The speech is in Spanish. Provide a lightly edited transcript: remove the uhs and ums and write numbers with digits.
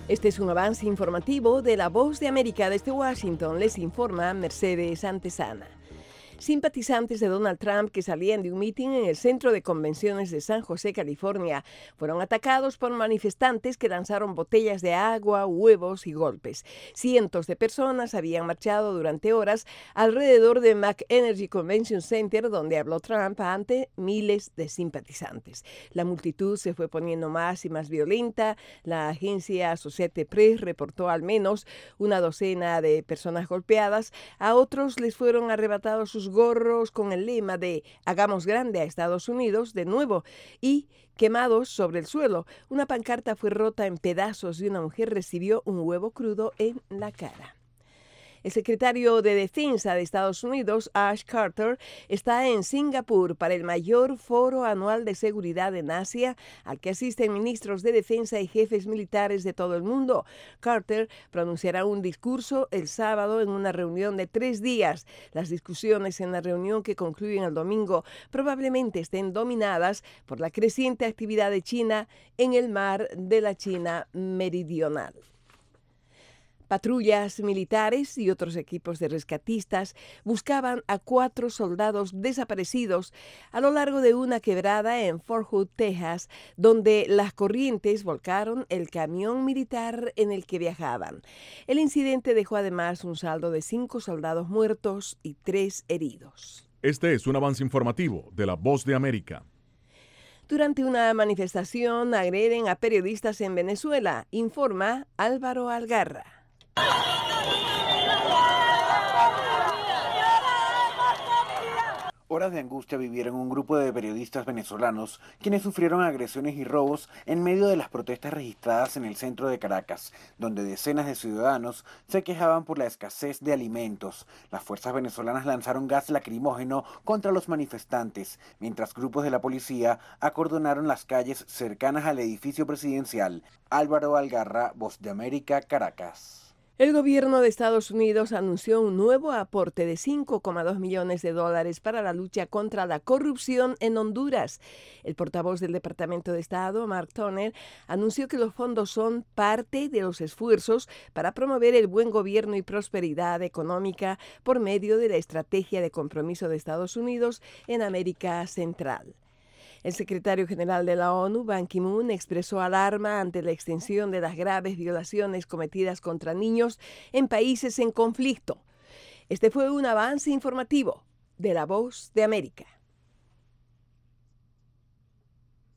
Este es un avance informativo de La Voz de América. Desde Washington les informa Mercedes Antesana. Simpatizantes de Donald Trump que salían de un mitin en el Centro de Convenciones de San José, California, fueron atacados por manifestantes que lanzaron botellas de agua, huevos y golpes. Cientos de personas habían marchado durante horas alrededor de McEnergy Convention Center, donde habló Trump ante miles de simpatizantes. La multitud se fue poniendo más y más violenta. La agencia Associated Press reportó al menos una docena de personas golpeadas. A otros les fueron arrebatados sus gorros con el lema de "Hagamos grande a Estados Unidos" de nuevo y quemados sobre el suelo. Una pancarta fue rota en pedazos y una mujer recibió un huevo crudo en la cara. El secretario de Defensa de Estados Unidos, Ash Carter, está en Singapur para el mayor foro anual de seguridad en Asia, al que asisten ministros de defensa y jefes militares de todo el mundo. Carter pronunciará un discurso el sábado en una reunión de 3 días. Las discusiones en la reunión, que concluyen el domingo, probablemente estén dominadas por la creciente actividad de China en el mar de la China Meridional. Patrullas militares y otros equipos de rescatistas buscaban a 4 soldados desaparecidos a lo largo de una quebrada en Fort Hood, Texas, donde las corrientes volcaron el camión militar en el que viajaban. El incidente dejó además un saldo de 5 soldados muertos y 3 heridos. Este es un avance informativo de La Voz de América. Durante una manifestación agreden a periodistas en Venezuela, informa Álvaro Algarra. Horas de angustia vivieron un grupo de periodistas venezolanos quienes sufrieron agresiones y robos en medio de las protestas registradas en el centro de Caracas, donde decenas de ciudadanos se quejaban por la escasez de alimentos. Las fuerzas venezolanas lanzaron gas lacrimógeno contra los manifestantes, mientras grupos de la policía acordonaron las calles cercanas al edificio presidencial. Álvaro Algarra, Voz de América, Caracas. El gobierno de Estados Unidos anunció un nuevo aporte de $5,2 millones para la lucha contra la corrupción en Honduras. El portavoz del Departamento de Estado, Mark Toner, anunció que los fondos son parte de los esfuerzos para promover el buen gobierno y prosperidad económica por medio de la Estrategia de Compromiso de Estados Unidos en América Central. El secretario general de la ONU, Ban Ki-moon, expresó alarma ante la extensión de las graves violaciones cometidas contra niños en países en conflicto. Este fue un avance informativo de La Voz de América.